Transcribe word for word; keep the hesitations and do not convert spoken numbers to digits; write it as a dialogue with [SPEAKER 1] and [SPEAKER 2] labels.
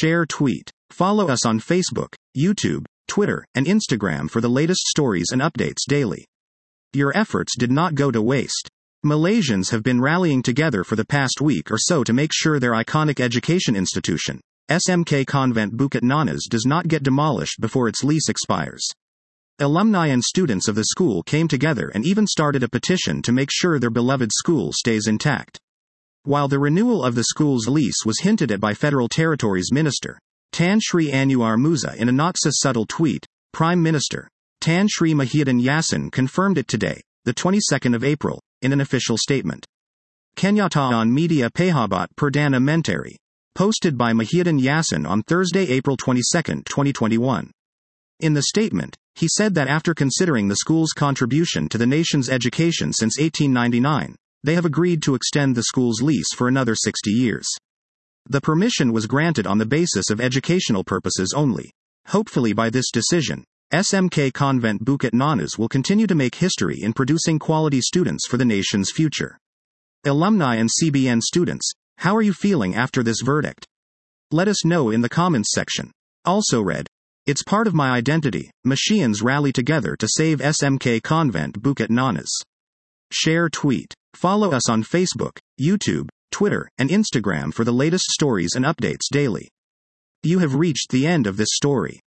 [SPEAKER 1] Share tweet. Follow us on Facebook, YouTube, Twitter, and Instagram for the latest stories and updates daily. Your efforts did not go to waste. Malaysians have been rallying together for the past week or so to make sure their iconic education institution, S M K Convent Bukit Nanas, does not get demolished before its lease expires. Alumni and students of the school came together and even started a petition to make sure their beloved school stays intact. While the renewal of the school's lease was hinted at by Federal Territories Minister Tan Sri Anwar Musa in a not-so-subtle tweet, Prime Minister Tan Sri Muhyiddin Yassin confirmed it today, the twenty-second of April, in an official statement. Kenyataan Media Pahabat Perdana Menteri. Posted by Muhyiddin Yassin on Thursday, April twenty-second, twenty twenty-one. In the statement, he said that after considering the school's contribution to the nation's education since eighteen ninety-nine, they have agreed to extend the school's lease for another sixty years. The permission was granted on the basis of educational purposes only. Hopefully by this decision, S M K Convent Bukit Nanas will continue to make history in producing quality students for the nation's future. Alumni and C B N students, how are you feeling after this verdict? Let us know in the comments section. Also read, it's part of my identity, Malaysians rally together to save S M K Convent Bukit Nanas. Share tweet. Follow us on Facebook, YouTube, Twitter, and Instagram for the latest stories and updates daily. You have reached the end of this story.